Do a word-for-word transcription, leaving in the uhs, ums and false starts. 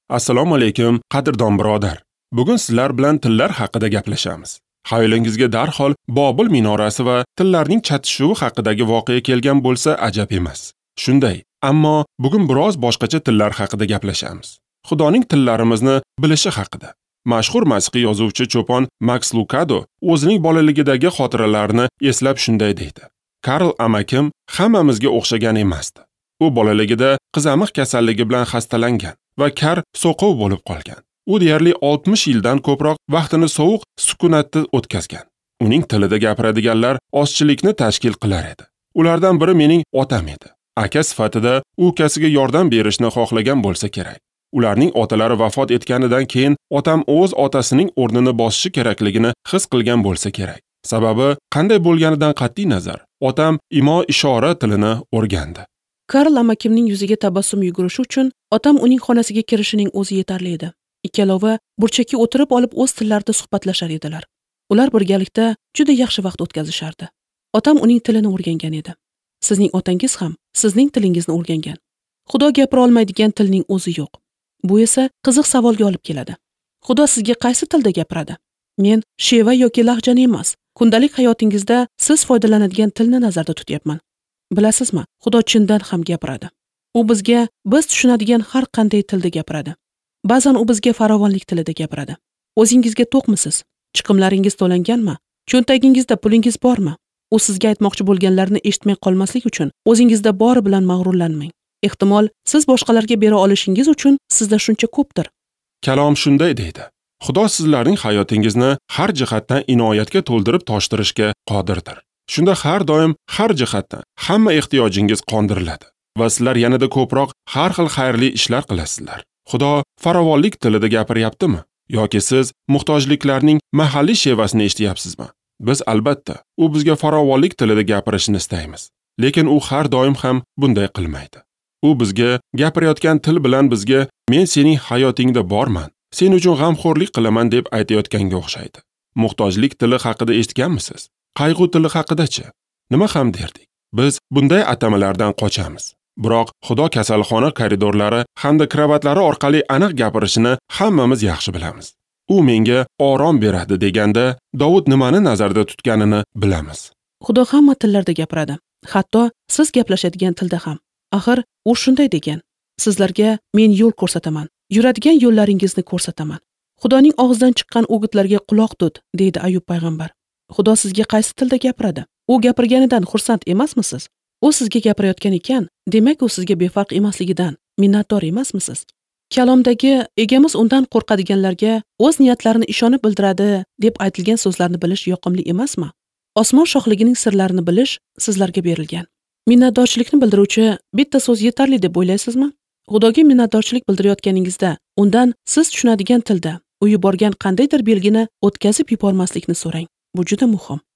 Assalomu alaykum, qadrdon birodar. Bugun sizlar bilan tillar haqida gaplashamiz. Xayolingizga darhol Bobil minorasi va tillarning chatishuvi haqidagi voqea kelgan bo'lsa ajab emas. Shunday, ammo bugun biroz boshqacha tillar haqida gaplashamiz. Xudoning tillarimizni bilishi haqida. Mashhur masihiy yozuvchi cho'pon Max Lucado o'zining bolaligidagi xotiralarini eslab shunday deydi. Karl amakim hammamizga o'xshagan emasdi. U bolaligida qizamiq kasalligi bilan xastalangan va kar so'qov bo'lib qolgan. U deyarli oltmish yildan ko'proq vaqtini sovuq sukunatda o'tkazgan. Uning tilida gapiradiganlar ozchilikni tashkil qilar edi. Ulardan biri mening otam edi. Aka sifatida u ukasiga yordam berishni xohlagan bo'lsa kerak. Ularning otalari vafot etganidan keyin otam o'z otasining o'rnini bosishi kerakligini his qilgan bo'lsa kerak. Sababi qanday bo'lganidan qat'iy nazar, otam imo-ishora tilini o'rgandi. Karl amakimning yuziga tabassum yugurishi uchun otam uning xonasiga kirishining o'zi yetarli edi. Ikkalovi burchakka o'tirib olib o'z tillarida suhbatlashar edilar. Ular birgalikda juda yaxshi vaqt o'tkazishardi. Otam uning tilini o'rgangan edi. Sizning otangiz ham sizning tilingizni o'rgangan. Xudo gapira olmaydigan tilning o'zi yo'q. Bu esa qiziq savolga olib keladi. Xudo sizga qaysi tilda gapiradi? Men sheva yoki lahjani emas, kundalik hayotingizda siz foydalanadigan tilni nazarda tutyapman. Bilasizmi, Xudo chindan ham gapiradi. U bizga biz tushunadigan har qanday tilda gapiradi. Ba'zan u bizga farovonlik tilida gapiradi. O'zingizga to'qmisiz? Chiqimlaringiz to'langanmi? Cho'ntagingizda pulingiz bormi? U sizga aytmoqchi bo'lganlarini eshitmay qolmaslik uchun o'zingizda bori bilan mag'rurlanmang. Ehtimol siz boshqalarga bera olishingiz uchun sizda shuncha ko'pdir. Kalom shunday deydi. Xudo sizlarning hayotingizni har jihatdan inoyatga to'ldirib toshtirishga qodirdir. Shunda har doim har jihatdan hamma ehtiyojingiz qondiriladi va sizlar yanada ko'proq har xil xayrli ishlar qilasizlar. Xudo farovonlik tilida gapiryaptimi yoki siz muhtojliklarning mahalliy shevasini eshityapsizmi? Biz albatta u bizga farovonlik tilida gapirishni istaymiz, lekin u har doim ham bunday qilmaydi. U bizga gapirayotgan til bilan bizga men sening hayotingda borman, sen uchun g'amxo'rlik qilaman deb aytayotganga o'xshaydi. Muhtojlik tili haqida eshitganmisiz? Qayg'u tili haqida-chi? Nima ham derdik? Biz bunday atamalardan qochamiz. Biroq Xudo kasalxona koridorlari hamda kravatlari orqali aniq gapirishini hammamiz yaxshi bilamiz. U menga orom beradi deganda Davud nimani nazarda tutganini bilamiz. Xudo hamma tillarda gapiradi, hatto siz gaplashadigan tilda ham. Axir u shunday degan: sizlarga men yo'l ko'rsataman, yuradigan yo'llaringizni ko'rsataman. Xudoning og'zidan chiqqan o'gitlarga quloq tut, deydi Ayub payg'ambar. Xudo sizga qaysi tilda gapiradi? U gapirganidan xursand emasmisiz? U sizga gapirayotgan ekan, demak u sizga befarq emasligidan minnatdor emasmisiz? Kalomdagi egamiz undan qo'rqadiganlarga o'z niyatlarini ishonib bildiradi deb aytilgan so'zlarni bilish yoqimli emasmi? Osmon shohligining sirlarini bilish sizlarga berilgan. Minnatdorchilikni bildiruvchi bitta so'z yetarli deb o'ylaysizmi? Xudoga minnatdorchilik bildirayotganingizda undan siz tushunadigan tilda u yuborgan qandaydir belgini o'tkazib yubormaslikni so'rang. Bu juda muhim.